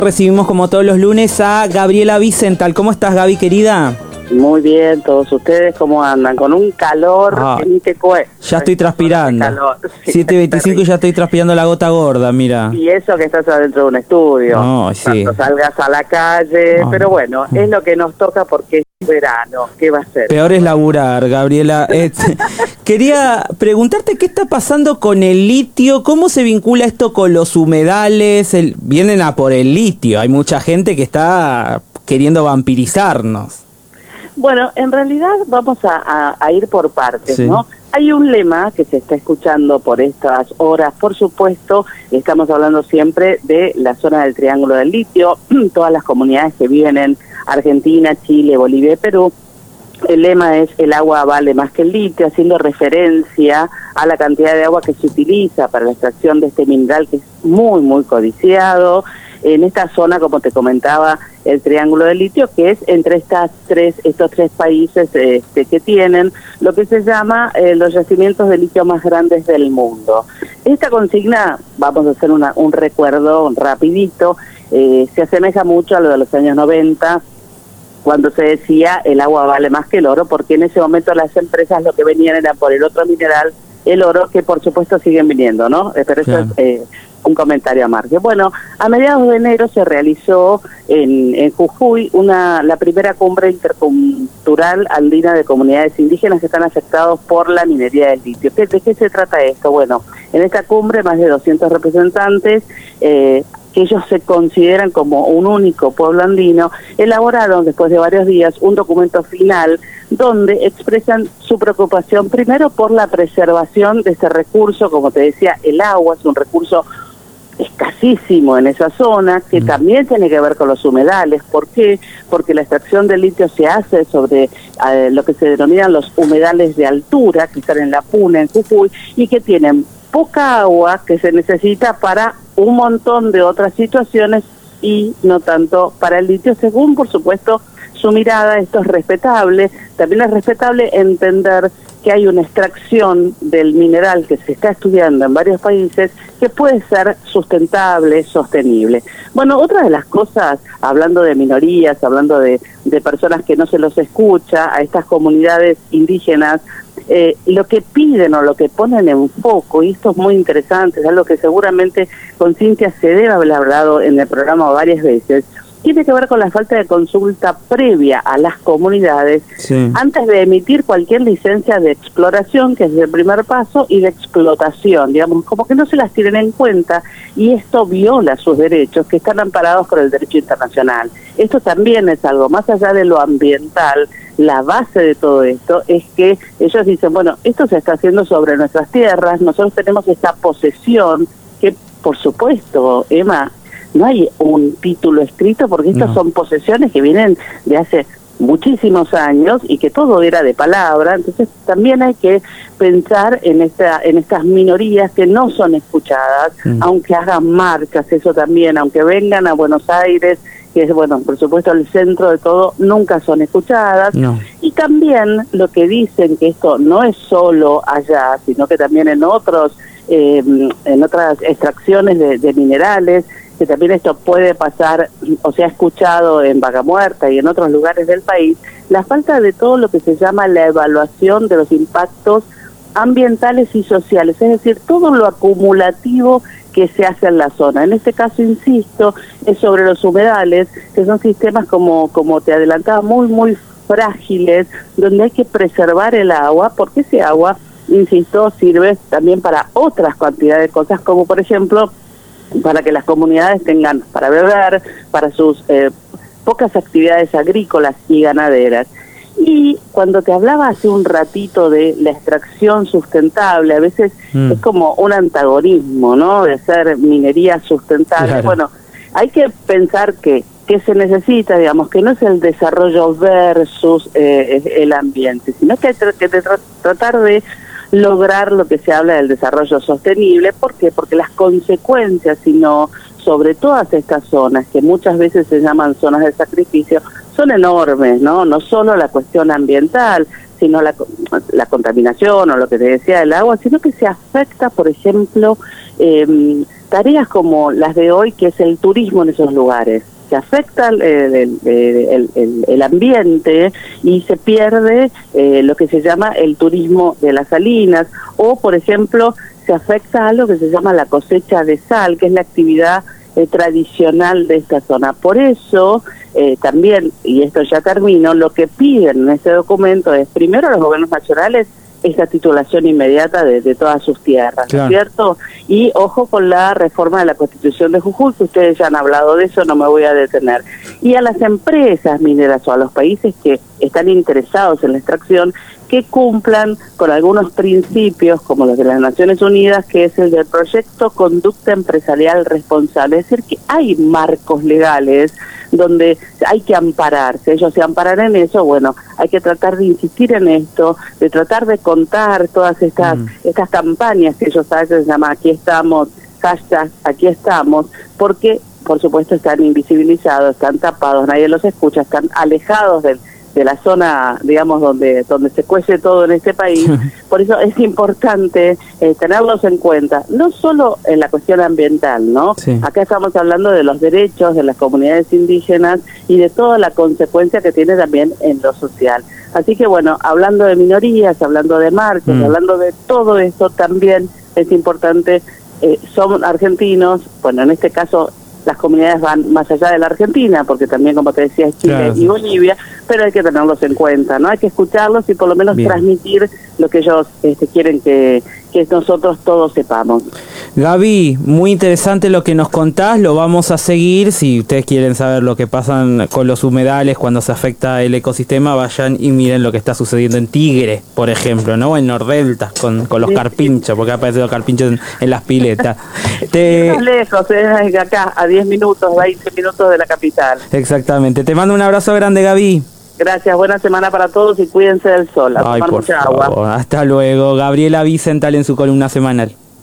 Recibimos como todos los lunes a Gabriela Wiesenthal. ¿Cómo estás, Gaby, querida? Muy bien, todos ustedes, ¿cómo andan? Con un calor que ni te cuesta. Ya estoy transpirando. 7:25 y ya estoy transpirando la gota gorda, mira. Y eso que estás adentro de un estudio. No, sí. Cuando salgas a la calle, pero bueno, es lo que nos toca porque es verano. ¿Qué va a ser? Peor es laburar, Gabriela. Quería preguntarte qué está pasando con el litio, cómo se vincula esto con los humedales. Vienen a por el litio, hay mucha gente que está queriendo vampirizarnos. Bueno, en realidad vamos a ir por partes, sí, ¿no? Hay un lema que se está escuchando por estas horas, por supuesto, estamos hablando siempre de la zona del Triángulo del Litio, todas las comunidades que viven en Argentina, Chile, Bolivia y Perú. El lema es el agua vale más que el litio, haciendo referencia a la cantidad de agua que se utiliza para la extracción de este mineral que es muy, muy codiciado. En esta zona, como te comentaba, el Triángulo del Litio, que es entre estos tres países que tienen lo que se llama los yacimientos de litio más grandes del mundo. Esta consigna, vamos a hacer un recuerdo rapidito, se asemeja mucho a lo de los años 90, cuando se decía el agua vale más que el oro, porque en ese momento las empresas lo que venían era por el otro mineral, el oro, que por supuesto siguen viniendo, ¿no? Pero eso es un comentario a margen. Bueno, a mediados de enero se realizó en Jujuy la primera cumbre intercultural andina de comunidades indígenas que están afectados por la minería del litio. ¿De qué se trata esto? Bueno, en esta cumbre más de 200 representantes que ellos se consideran como un único pueblo andino, elaboraron después de varios días un documento final donde expresan su preocupación primero por la preservación de este recurso. Como te decía, el agua es un recurso escasísimo en esa zona, que también tiene que ver con los humedales. ¿Por qué? Porque la extracción del litio se hace sobre lo que se denominan los humedales de altura, que están en La Puna, en Jujuy, y que tienen poca agua que se necesita para un montón de otras situaciones y no tanto para el litio, según por supuesto su mirada. Esto es respetable. También es respetable entender que hay una extracción del mineral que se está estudiando en varios países que puede ser sustentable, sostenible. Bueno, otra de las cosas, hablando de minorías, hablando de personas que no se los escucha, a estas comunidades indígenas, lo que piden o lo que ponen en foco, y esto es muy interesante, es algo que seguramente con Cintia se debe haber hablado en el programa varias veces, tiene que ver con la falta de consulta previa a las comunidades antes de emitir cualquier licencia de exploración, que es el primer paso, y de explotación, digamos, como que no se las tienen en cuenta, y esto viola sus derechos que están amparados por el derecho internacional. Esto también es algo, más allá de lo ambiental, la base de todo esto es que ellos dicen, bueno, esto se está haciendo sobre nuestras tierras, nosotros tenemos esta posesión, que por supuesto, Emma, no hay un título escrito porque estas son posesiones que vienen de hace muchísimos años y que todo era de palabra. Entonces también hay que pensar en estas minorías que no son escuchadas, aunque hagan marchas, eso también, aunque vengan a Buenos Aires, que es, bueno, por supuesto el centro de todo, nunca son escuchadas. Y también lo que dicen, que esto no es solo allá, sino que también en otras extracciones de minerales, que también esto puede pasar, o se ha escuchado en Vaca Muerta y en otros lugares del país, la falta de todo lo que se llama la evaluación de los impactos ambientales y sociales, es decir, todo lo acumulativo que se hace en la zona. En este caso, insisto, es sobre los humedales, que son sistemas, como te adelantaba, muy, muy frágiles, donde hay que preservar el agua, porque ese agua, insisto, sirve también para otras cantidades de cosas, como por ejemplo, para que las comunidades tengan para beber, para sus pocas actividades agrícolas y ganaderas. Y cuando te hablaba hace un ratito de la extracción sustentable, a veces es como un antagonismo, ¿no?, de ser minería sustentable. Claro. Bueno, hay que pensar que se necesita, digamos, que no es el desarrollo versus el ambiente, sino que hay que tratar de lograr lo que se habla del desarrollo sostenible. ¿Por qué? Porque las consecuencias, sino sobre todas estas zonas, que muchas veces se llaman zonas de sacrificio, son enormes, ¿no? No solo la cuestión ambiental, sino la contaminación o lo que te decía del agua, sino que se afecta, por ejemplo, tareas como las de hoy, que es el turismo en esos lugares. Se afecta el ambiente y se pierde lo que se llama el turismo de las salinas, o por ejemplo se afecta algo que se llama la cosecha de sal, que es la actividad tradicional de esta zona. Por eso también, y esto ya termino, lo que piden en este documento es primero a los gobiernos nacionales esta titulación inmediata de todas sus tierras, claro, ¿cierto? Y ojo con la reforma de la Constitución de Jujuy, que ustedes ya han hablado de eso, no me voy a detener. Y a las empresas mineras o a los países que están interesados en la extracción, que cumplan con algunos principios como los de las Naciones Unidas, que es el del proyecto Conducta Empresarial Responsable. Es decir, que hay marcos legales donde hay que ampararse. Ellos se amparan en eso, bueno, hay que tratar de insistir en esto, de tratar de contar todas estas campañas que ellos hacen, se llama Aquí Estamos, hashtag Aquí Estamos, porque por supuesto están invisibilizados, están tapados, nadie los escucha, están alejados de la zona, digamos, donde se cuece todo en este país. Por eso es importante tenerlos en cuenta, no solo en la cuestión ambiental, ¿no? Sí. Acá estamos hablando de los derechos de las comunidades indígenas y de toda la consecuencia que tiene también en lo social. Así que bueno, hablando de minorías, hablando de marchas, hablando de todo esto, también es importante, somos argentinos, bueno, en este caso las comunidades van más allá de la Argentina, porque también, como te decía, es Chile, claro, y Bolivia, pero hay que tenerlos en cuenta, ¿no? Hay que escucharlos y por lo menos transmitir lo que ellos quieren que nosotros todos sepamos. Gaby, muy interesante lo que nos contás, lo vamos a seguir. Si ustedes quieren saber lo que pasa con los humedales cuando se afecta el ecosistema, vayan y miren lo que está sucediendo en Tigre, por ejemplo, ¿no? En Nordelta, con los carpinchos, porque aparecen los carpinchos en las piletas. Es lejos, es acá, a 10 minutos, 20 minutos de la capital. Exactamente. Te mando un abrazo grande, Gaby. Gracias, buena semana para todos y cuídense del sol, a tomar mucha agua. Hasta luego. Gabriela Wiesenthal en su columna semanal.